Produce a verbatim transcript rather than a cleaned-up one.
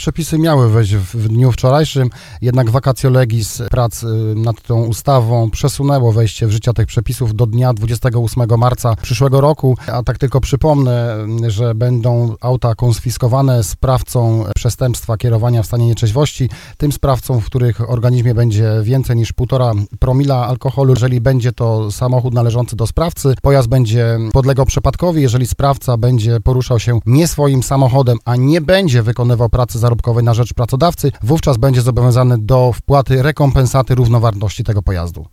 Przepisy miały wejść w dniu wczorajszym, jednak vacatio legis prac nad tą ustawą przesunęło wejście w życie tych przepisów do dnia dwudziestego ósmego marca przyszłego roku, a tak tylko przypomnę, że będą auta konfiskowane sprawcom przestępstwa kierowania w stanie nieczeźwości, tym sprawcom, w których organizmie będzie więcej niż półtora promila alkoholu, jeżeli będzie to samochód należący do sprawcy, pojazd będzie podlegał przepadkowi, jeżeli sprawca będzie poruszał się nie swoim samochodem, a nie będzie wykonywał pracy zarobkowej na rzecz pracodawcy, wówczas będzie zobowiązany do wpłaty rekompensaty równowartości tego pojazdu.